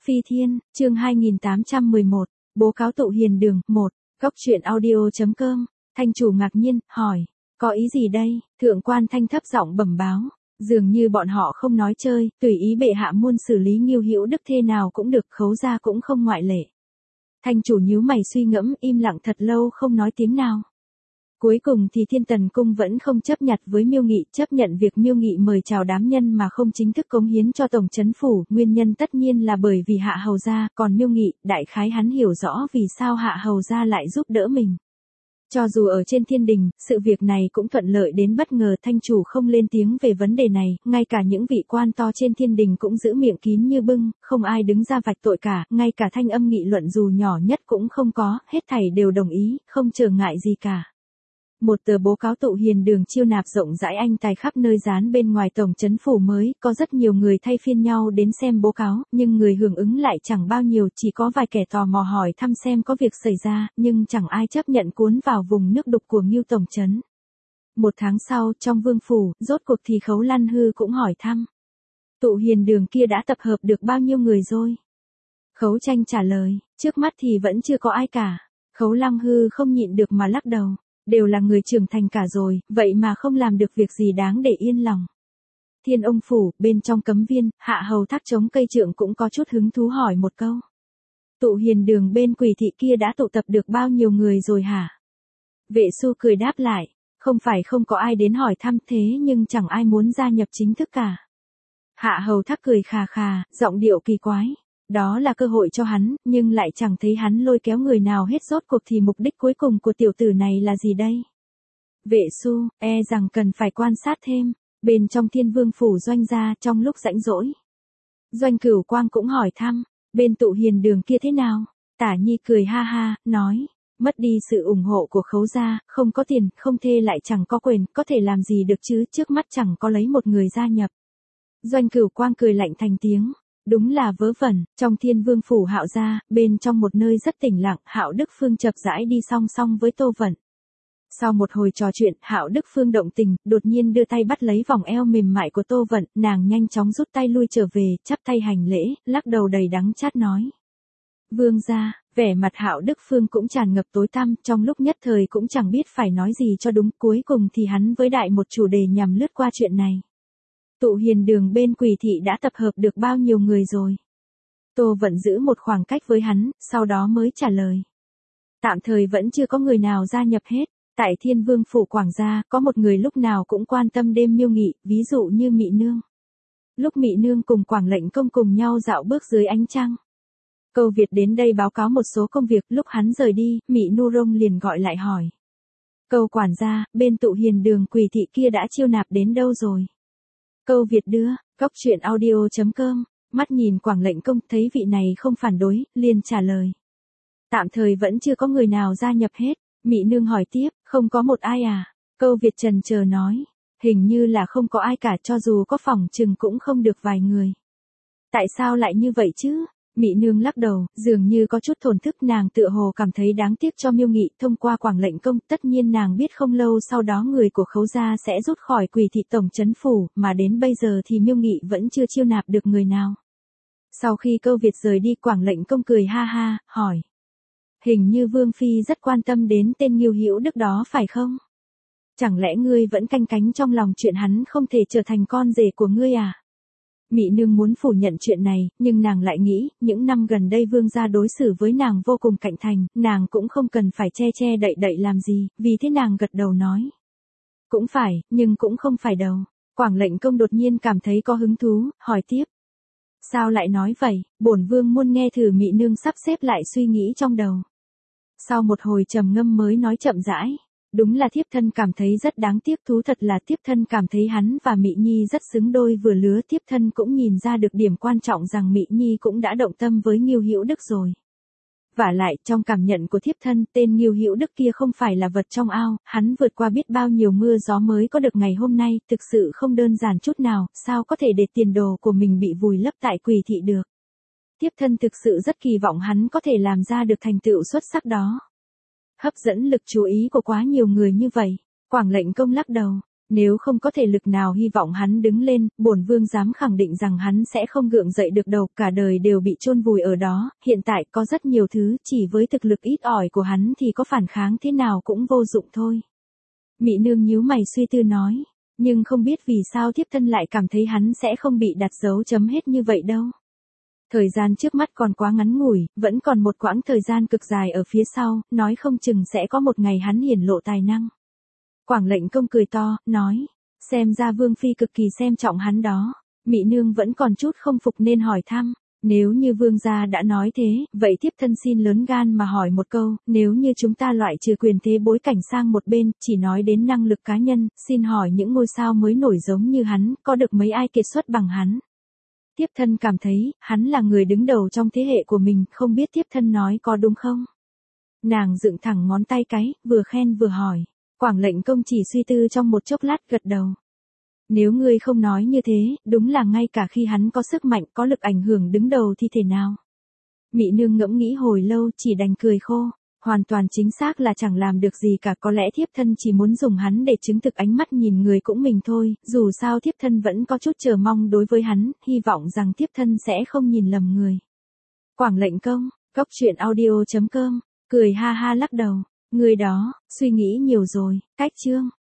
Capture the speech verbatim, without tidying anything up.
Phi Thiên, chương hai nghìn tám trăm mười một, bố cáo tụ hiền đường, một, góc truyện audio.com, thanh chủ ngạc nhiên, hỏi, có ý gì đây, thượng quan thanh thấp giọng bẩm báo, dường như bọn họ không nói chơi, tùy ý bệ hạ muôn xử lý Ngưu Hữu Đức thế nào cũng được, Khấu gia cũng không ngoại lệ. Thanh chủ nhíu mày suy ngẫm, im lặng thật lâu không nói tiếng nào. Cuối cùng thì Thiên Tần Cung vẫn không chấp nhặt với Miêu Nghị, chấp nhận việc Miêu Nghị mời chào đám nhân mà không chính thức cống hiến cho Tổng Trấn Phủ, nguyên nhân tất nhiên là bởi vì Hạ Hầu gia, còn Miêu Nghị, đại khái hắn hiểu rõ vì sao Hạ Hầu gia lại giúp đỡ mình. Cho dù ở trên thiên đình, sự việc này cũng thuận lợi đến bất ngờ, thanh chủ không lên tiếng về vấn đề này, ngay cả những vị quan to trên thiên đình cũng giữ miệng kín như bưng, không ai đứng ra vạch tội cả, ngay cả thanh âm nghị luận dù nhỏ nhất cũng không có, hết thảy đều đồng ý, không trở ngại gì cả. Một tờ bố cáo tụ hiền đường chiêu nạp rộng rãi anh tài khắp nơi dán bên ngoài Tổng Trấn Phủ mới, có rất nhiều người thay phiên nhau đến xem bố cáo, nhưng người hưởng ứng lại chẳng bao nhiêu, chỉ có vài kẻ tò mò hỏi thăm xem có việc xảy ra, nhưng chẳng ai chấp nhận cuốn vào vùng nước đục của Ngưu Tổng Trấn. Một tháng sau, trong vương phủ, rốt cuộc thì Khấu Lan Hư cũng hỏi thăm. Tụ hiền đường kia đã tập hợp được bao nhiêu người rồi? Khấu Tranh trả lời, trước mắt thì vẫn chưa có ai cả. Khấu Lăng Hư không nhịn được mà lắc đầu. Đều là người trưởng thành cả rồi, vậy mà không làm được việc gì đáng để yên lòng. Thiên Ông Phủ, bên trong cấm viên, Hạ Hầu Thác chống cây trượng cũng có chút hứng thú hỏi một câu. Tụ hiền đường bên Quỷ thị kia đã tụ tập được bao nhiêu người rồi hả? Vệ Xu cười đáp lại, không phải không có ai đến hỏi thăm thế nhưng chẳng ai muốn gia nhập chính thức cả. Hạ Hầu Thác cười khà khà, giọng điệu kỳ quái. Đó là cơ hội cho hắn, nhưng lại chẳng thấy hắn lôi kéo người nào hết, rốt cuộc thì mục đích cuối cùng của tiểu tử này là gì đây? Vệ Xu, e rằng cần phải quan sát thêm, bên trong Thiên Vương Phủ Doanh gia trong lúc rảnh rỗi. Doanh Cửu Quang cũng hỏi thăm, bên tụ hiền đường kia thế nào? Tả Nhi cười ha ha, nói, mất đi sự ủng hộ của Khấu gia, không có tiền, không thê lại chẳng có quyền, có thể làm gì được chứ, trước mắt chẳng có lấy một người gia nhập. Doanh Cửu Quang cười lạnh thành tiếng. Đúng là vớ vẩn, trong Thiên Vương Phủ Hạo gia, bên trong một nơi rất tĩnh lặng, Hạo Đức Phương chập rãi đi song song với Tô Vận. Sau một hồi trò chuyện, Hạo Đức Phương động tình, đột nhiên đưa tay bắt lấy vòng eo mềm mại của Tô Vận, nàng nhanh chóng rút tay lui trở về, chắp tay hành lễ, lắc đầu đầy đắng chát nói. Vương gia, vẻ mặt Hạo Đức Phương cũng tràn ngập tối tăm, trong lúc nhất thời cũng chẳng biết phải nói gì cho đúng, cuối cùng thì hắn với đại một chủ đề nhằm lướt qua chuyện này. Tụ hiền đường bên Quỷ thị đã tập hợp được bao nhiêu người rồi? Tô Vận giữ một khoảng cách với hắn, sau đó mới trả lời. Tạm thời vẫn chưa có người nào gia nhập hết. Tại Thiên Vương Phủ Quảng gia, có một người lúc nào cũng quan tâm đêm Miêu Nghị, ví dụ như Mị Nương. Lúc Mị Nương cùng Quảng Lệnh Công cùng nhau dạo bước dưới ánh trăng. Câu Việt đến đây báo cáo một số công việc, lúc hắn rời đi, Mị Nu Rông liền gọi lại hỏi. Câu quản gia, bên tụ hiền đường Quỷ thị kia đã chiêu nạp đến đâu rồi? Câu Việt đưa, góc truyện audio.com, mắt nhìn Quảng Lệnh Công thấy vị này không phản đối, liền trả lời. Tạm thời vẫn chưa có người nào gia nhập hết, Mị Nương hỏi tiếp, không có một ai à? Câu Việt trần chờ nói, hình như là không có ai cả, cho dù có phỏng chừng cũng không được vài người. Tại sao lại như vậy chứ? Mị Nương lắc đầu, dường như có chút thổn thức, nàng tựa hồ cảm thấy đáng tiếc cho Miêu Nghị, thông qua Quảng Lệnh Công, tất nhiên nàng biết không lâu sau đó người của Khấu gia sẽ rút khỏi Quỷ thị Tổng Trấn Phủ, mà đến bây giờ thì Miêu Nghị vẫn chưa chiêu nạp được người nào. Sau khi Câu Việt rời đi, Quảng Lệnh Công cười ha ha, hỏi. Hình như Vương Phi rất quan tâm đến tên Ngưu Hữu Đức đó phải không? Chẳng lẽ ngươi vẫn canh cánh trong lòng chuyện hắn không thể trở thành con rể của ngươi à? Mị Nương muốn phủ nhận chuyện này, nhưng nàng lại nghĩ, những năm gần đây Vương gia đối xử với nàng vô cùng cạnh thành, nàng cũng không cần phải che che đậy đậy làm gì, vì thế nàng gật đầu nói. Cũng phải, nhưng cũng không phải đâu. Quảng Lệnh Công đột nhiên cảm thấy có hứng thú, hỏi tiếp. Sao lại nói vậy? Bổn Vương muốn nghe thử. Mị Nương sắp xếp lại suy nghĩ trong đầu. Sau một hồi trầm ngâm mới nói chậm rãi. Đúng là thiếp thân cảm thấy rất đáng tiếc, thú thật là thiếp thân cảm thấy hắn và Mị Nhi rất xứng đôi vừa lứa, thiếp thân cũng nhìn ra được điểm quan trọng rằng Mị Nhi cũng đã động tâm với Ngưu Hữu Đức rồi. Vả lại, trong cảm nhận của thiếp thân, tên Ngưu Hữu Đức kia không phải là vật trong ao, hắn vượt qua biết bao nhiêu mưa gió mới có được ngày hôm nay, thực sự không đơn giản chút nào, sao có thể để tiền đồ của mình bị vùi lấp tại Quỷ thị được. Thiếp thân thực sự rất kỳ vọng hắn có thể làm ra được thành tựu xuất sắc đó. Hấp dẫn lực chú ý của quá nhiều người như vậy. Quảng Lệnh Công lắc đầu. Nếu không có thể lực nào hy vọng hắn đứng lên, bổn vương dám khẳng định rằng hắn sẽ không gượng dậy được đâu, cả đời đều bị chôn vùi ở đó, hiện tại có rất nhiều thứ, chỉ với thực lực ít ỏi của hắn thì có phản kháng thế nào cũng vô dụng thôi. Mị nương nhíu mày suy tư nói, nhưng không biết vì sao thiếp thân lại cảm thấy hắn sẽ không bị đặt dấu chấm hết như vậy đâu. Thời gian trước mắt còn quá ngắn ngủi, vẫn còn một quãng thời gian cực dài ở phía sau, nói không chừng sẽ có một ngày hắn hiển lộ tài năng. Quảng lệnh công cười to, nói, xem ra vương phi cực kỳ xem trọng hắn đó. Mị nương vẫn còn chút không phục nên hỏi thăm, nếu như vương gia đã nói thế, vậy thiếp thân xin lớn gan mà hỏi một câu, nếu như chúng ta loại trừ quyền thế bối cảnh sang một bên, chỉ nói đến năng lực cá nhân, xin hỏi những ngôi sao mới nổi giống như hắn, có được mấy ai kiệt xuất bằng hắn? Thiếp thân cảm thấy, hắn là người đứng đầu trong thế hệ của mình, không biết thiếp thân nói có đúng không? Nàng dựng thẳng ngón tay cái, vừa khen vừa hỏi. Quảng lệnh công chỉ suy tư trong một chốc lát gật đầu. Nếu ngươi không nói như thế, đúng là ngay cả khi hắn có sức mạnh, có lực ảnh hưởng đứng đầu thì thể nào? Mị nương ngẫm nghĩ hồi lâu chỉ đành cười khô. Hoàn toàn chính xác là chẳng làm được gì cả, có lẽ thiếp thân chỉ muốn dùng hắn để chứng thực ánh mắt nhìn người cũng mình thôi, dù sao thiếp thân vẫn có chút chờ mong đối với hắn, hy vọng rằng thiếp thân sẽ không nhìn lầm người. Quảng lệnh công, góc truyện audio chấm com, cười ha ha lắc đầu, người đó, suy nghĩ nhiều rồi, cách chương.